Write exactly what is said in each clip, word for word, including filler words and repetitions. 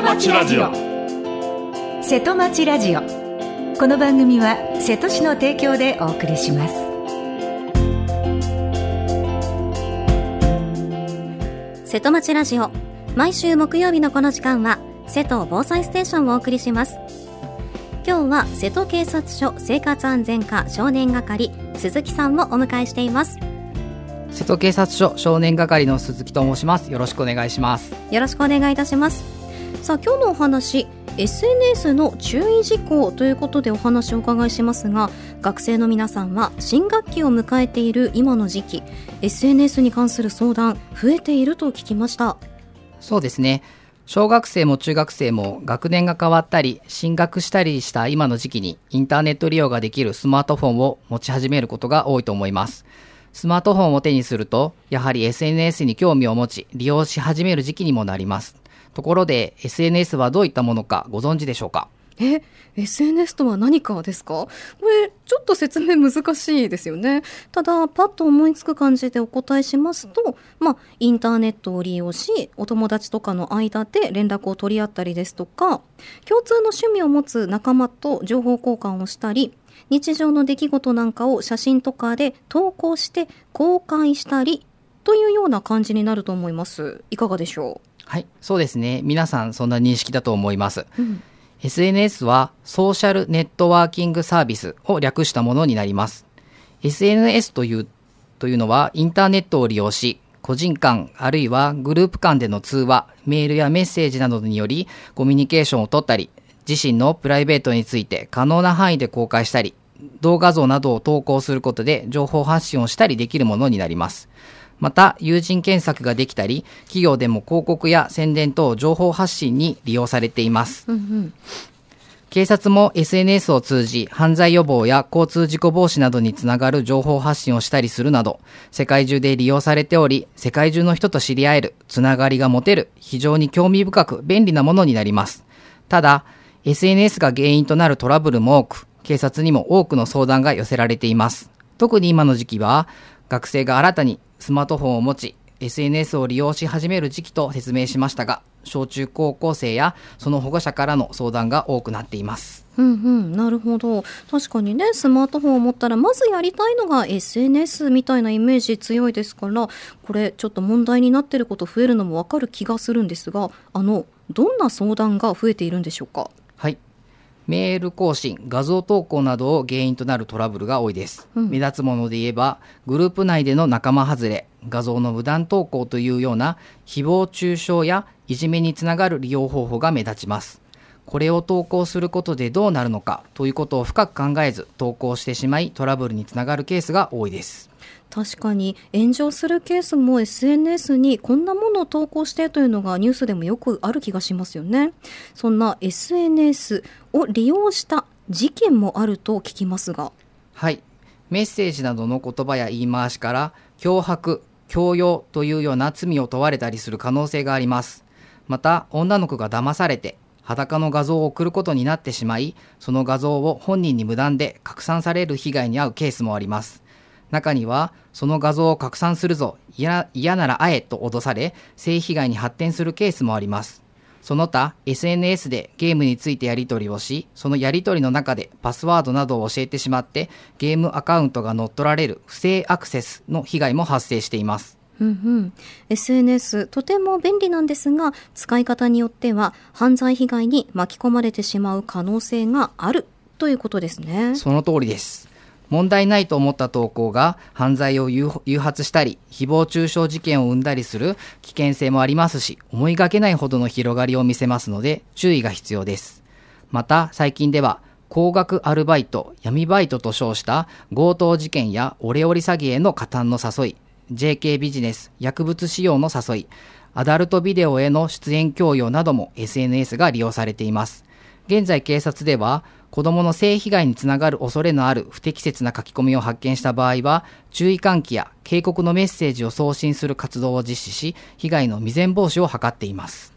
町ラジオ。 瀬戸町ラジオ。この番組は瀬戸市の提供でお送りします。 瀬戸町ラジオ、毎週木曜日のこの時間は瀬戸防災ステーションをお送りします。今日は瀬戸警察署生活安全課少年係鈴木さんをお迎えしています。 瀬戸警察署少年係の鈴木と申します。よろしくお願いします。 よろしくお願いいたします。さあ、今日のお話、 エスエヌエス の注意事項ということでお話をお伺いしますが、学生の皆さんは新学期を迎えている今の時期、 エスエヌエス に関する相談増えていると聞きました。 そうですね、小学生も中学生も学年が変わったり進学したりした今の時期にインターネット利用ができるスマートフォンを持ち始めることが多いと思います。スマートフォンを手にするとやはり エスエヌエス に興味を持ち利用し始める時期にもなります。ところで エスエヌエス はどういったものかご存知でしょうか？ え、エスエヌエス とは何かですか？これちょっと説明難しいですよね。ただパッと思いつく感じでお答えしますと、まあ、インターネットを利用しお友達とかの間で連絡を取り合ったりですとか、共通の趣味を持つ仲間と情報交換をしたり、日常の出来事なんかを写真とかで投稿して公開したりというような感じになると思います。いかがでしょう？ はい、そうですね、皆さんそんな認識だと思います、 うん、 エスエヌエス はソーシャルネットワーキングサービスを略したものになります。 エスエヌエス という、というのはインターネットを利用し個人間あるいはグループ間での通話、メールやメッセージなどによりコミュニケーションを取ったり、自身のプライベートについて可能な範囲で公開したり、動画像などを投稿することで情報発信をしたりできるものになります。また友人検索ができたり、企業でも広告や宣伝等情報発信に利用されています、 うんうん、 警察も エスエヌエス を通じ犯罪予防や交通事故防止などにつながる情報発信をしたりするなど世界中で利用されており、世界中の人と知り合える、つながりが持てる、非常に興味深く便利なものになります。ただ エスエヌエス が原因となるトラブルも多く、警察にも多くの相談が寄せられています。特に今の時期は学生が新たにスマートフォンを持ち エスエヌエス を利用し始める時期と説明しましたが、小中高校生やその保護者からの相談が多くなっています。 うんうん、なるほど。確かにね、スマートフォンを持ったらまずやりたいのが エスエヌエス みたいなイメージ強いですから、これちょっと問題になっていること増えるのもわかる気がするんですが、あのどんな相談が増えているんでしょうか？ はい、メール更新、画像投稿などを原因となるトラブルが多いです、うん、目立つもので言えばグループ内での仲間外れ、画像の無断投稿というような誹謗中傷やいじめにつながる利用方法が目立ちます。これを投稿することでどうなるのかということを深く考えず投稿してしまいトラブルにつながるケースが多いです。 確かに炎上するケースも エスエヌエス にこんなものを投稿してというのがニュースでもよくある気がしますよね。そんな エスエヌエス を利用した事件もあると聞きますが。 はい、メッセージなどの言葉や言い回しから脅迫、強要というような罪を問われたりする可能性があります。また女の子が騙されて裸の画像を送ることになってしまい、その画像を本人に無断で拡散される被害に遭うケースもあります。中にはその画像を拡散するぞ、嫌なら会えと脅され性被害に発展するケースもあります。その他 エスエヌエス でゲームについてやり取りをし、そのやり取りの中でパスワードなどを教えてしまってゲームアカウントが乗っ取られる不正アクセスの被害も発生しています。 うんうん、エスエヌエス とても便利なんですが、使い方によっては犯罪被害に巻き込まれてしまう可能性があるということですね。 その通りです。問題ないと思った投稿が犯罪を誘発したり誹謗中傷事件を生んだりする危険性もありますし、思いがけないほどの広がりを見せますので注意が必要です。また最近では高額アルバイト、闇バイトと称した強盗事件やオレオレ詐欺への加担の誘い、 ジェーケー ビジネス、薬物使用の誘い、アダルトビデオへの出演強要なども エスエヌエス が利用されています。現在警察では子どもの性被害につながる恐れのある不適切な書き込みを発見した場合は注意喚起や警告のメッセージを送信する活動を実施し、被害の未然防止を図っています。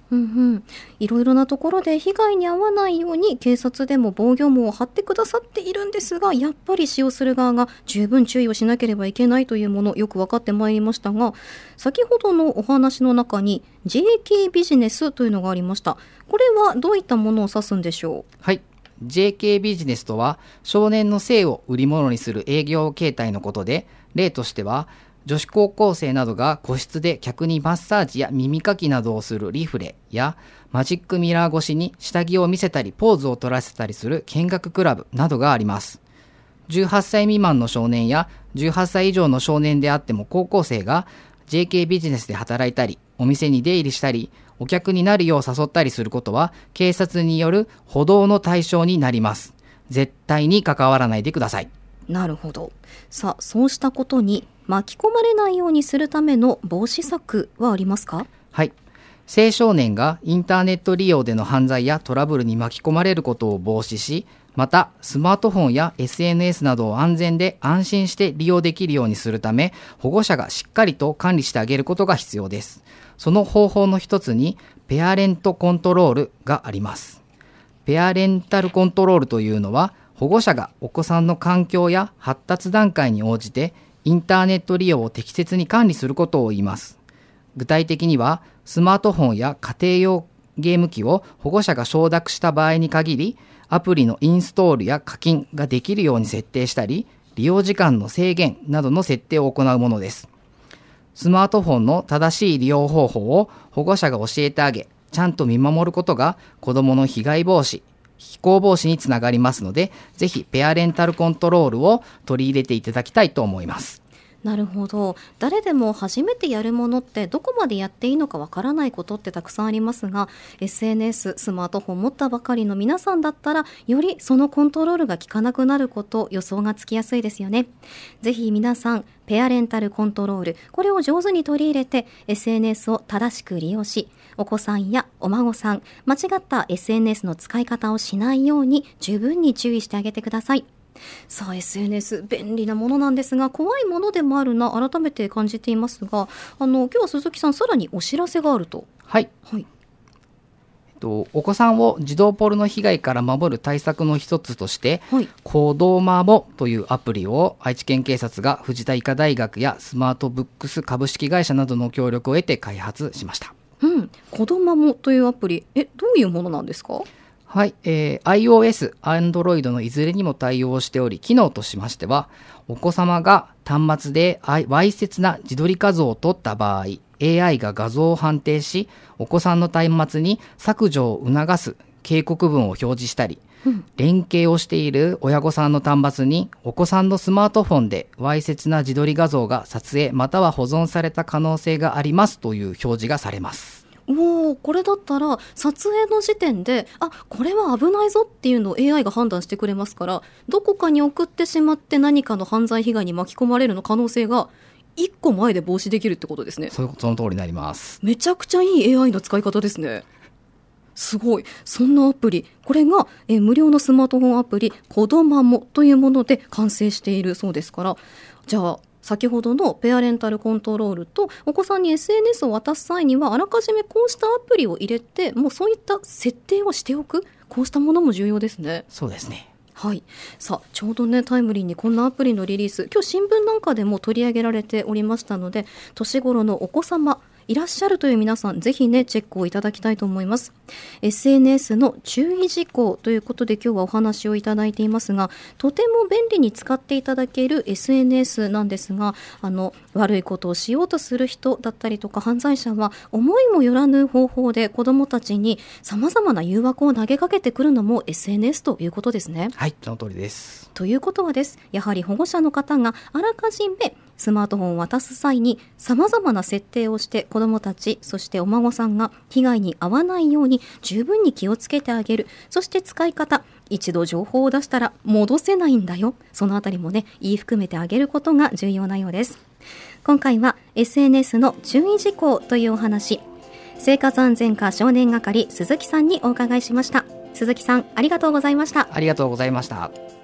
うんうん、いろいろなところで被害に遭わないように警察でも防御網を張ってくださっているんですが、やっぱり使用する側が十分注意をしなければいけないというもの、よく分かってまいりましたが、先ほどのお話の中に ジェーケー ビジネスというのがありました。これはどういったものを指すんでしょう？ はい、 ジェーケー ビジネスとは少年の性を売り物にする営業形態のことで、例としては女子高校生などが個室で客にマッサージや耳かきなどをするリフレや、マジックミラー越しに下着を見せたりポーズを取らせたりする見学クラブなどがあります。じゅうはっさい未満の少年やじゅうはっさい以上の少年であっても高校生が ジェーケー ビジネスで働いたり、お店に出入りしたり、お客になるよう誘ったりすることは警察による補導の対象になります。絶対に関わらないでください。 なるほど。さあ、そうしたことに巻き込まれないようにするための防止策はありますか？ はい。青少年がインターネット利用での犯罪やトラブルに巻き込まれることを防止し、またスマートフォンや エスエヌエス などを安全で安心して利用できるようにするため、保護者がしっかりと管理してあげることが必要です。その方法の一つにペアレントコントロールがあります。ペアレンタルコントロールというのは、保護者がお子さんの環境や発達段階に応じてインターネット利用を適切に管理することを言います。具体的には、スマートフォンや家庭用ゲーム機を保護者が承諾した場合に限り、アプリのインストールや課金ができるように設定したり、利用時間の制限などの設定を行うものです。スマートフォンの正しい利用方法を保護者が教えてあげ、ちゃんと見守ることが子どもの被害防止、非行防止につながりますので、ぜひペアレンタルコントロールを取り入れていただきたいと思います。 なるほど。誰でも初めてやるものってどこまでやっていいのかわからないことってたくさんありますが、 エスエヌエス、スマートフォン持ったばかりの皆さんだったら、よりそのコントロールが効かなくなること、予想がつきやすいですよね。ぜひ皆さん、ペアレンタルコントロール、これを上手に取り入れて エスエヌエス を正しく利用し、お子さんやお孫さん、間違った エスエヌエス の使い方をしないように十分に注意してあげてください。さあ、 エスエヌエス 便利なものなんですが、怖いものでもあるな、改めて感じていますが、あの今日は鈴木さん、さらにお知らせがあると。 はい、 はい、 えっと、お子さんを児童ポルノ被害から守る対策の一つとして、はい、子どまもというアプリを愛知県警察が藤田医科大学やスマートブックス株式会社などの協力を得て開発しました。 うん、子どまもというアプリ、えどういうものなんですか？ はい、えー、iOS、Android のいずれにも対応しており、機能としましては、お子様が端末でわいせつな自撮り画像を撮った場合、エーアイ が画像を判定し、お子さんの端末に削除を促す警告文を表示したり、うん、連携をしている親御さんの端末にお子さんのスマートフォンでわいせつな自撮り画像が撮影または保存された可能性がありますという表示がされます。 おー、これだったら撮影の時点で、あ、これは危ないぞっていうのを エーアイ が判断してくれますから、どこかに送ってしまって何かの犯罪被害に巻き込まれるの可能性がいっこまえで防止できるってことですね。 そ, その通りになります。 めちゃくちゃいい エーアイ の使い方ですね。すごい。そんなアプリ、これがえ無料のスマートフォンアプリ子どまもというもので完成しているそうですから、じゃあ先ほどのペアレンタルコントロールとお子さんに エスエヌエス を渡す際には、あらかじめこうしたアプリを入れて、もうそういった設定をしておく、こうしたものも重要ですね。 そうですね。 はい、さあちょうどねタイムリーにこんなアプリのリリース、今日新聞なんかでも取り上げられておりましたので、年頃のお子様いらっしゃるという皆さん、ぜひねチェックをいただきたいと思います。 エスエヌエス の注意事項ということで今日はお話をいただいていますが、とても便利に使っていただける エスエヌエス なんですが、あの悪いことをしようとする人だったりとか犯罪者は思いもよらぬ方法で子どもたちに様々な誘惑を投げかけてくるのも エスエヌエス ということですね。 はい、その通りです。 ということはです、やはり保護者の方があらかじめスマートフォンを渡す際に様々な設定をして子どもたち、そしてお孫さんが被害に遭わないように十分に気をつけてあげる。そして使い方、一度情報を出したら戻せないんだよ、そのあたりもね言い含めてあげることが重要なようです。今回は エスエヌエス の注意事項というお話、生活安全課少年係鈴木さんにお伺いしました。鈴木さん、ありがとうございました。 ありがとうございました。